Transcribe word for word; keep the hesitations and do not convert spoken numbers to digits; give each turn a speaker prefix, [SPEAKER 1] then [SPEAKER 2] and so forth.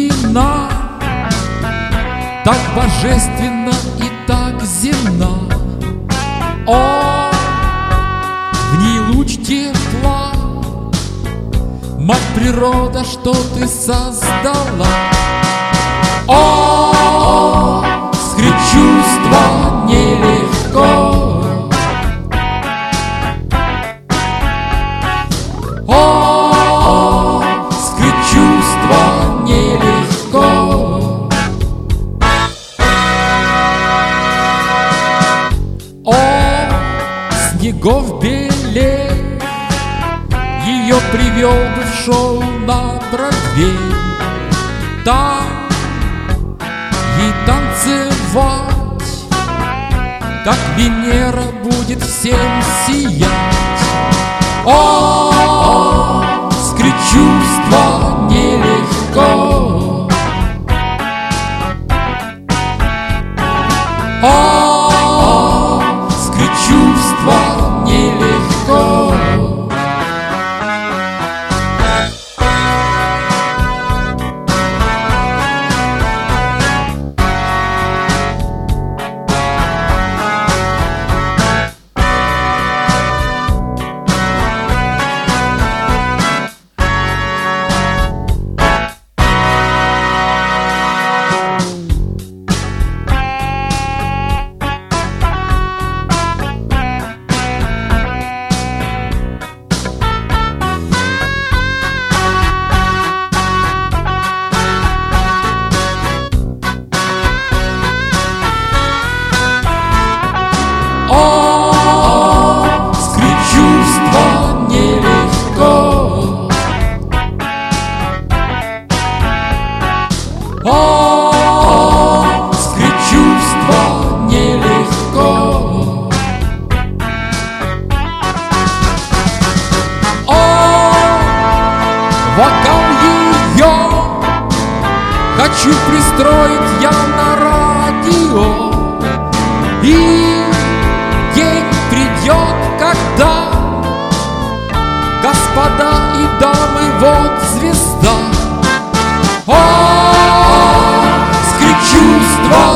[SPEAKER 1] истина так божественна и так земна. О, в ней луч тепла, мать природа, что ты создала. О, скрыть чувства нелегко. О, скрыть чувства нелегко. О, снегов белей, ее привел бы в шоу на Бродвей. Там ей танцевать, как Венера будет всем сиять. О, скрыть чувства нелегко. О, скрыть чувства нелегко. О, скрыть чувства нелегко. О, скрыть чувства нелегко. О, вокал ее хочу пристроить я на радио. И день придет, когда, господа и дамы, вот звезда. О, скрыть чувства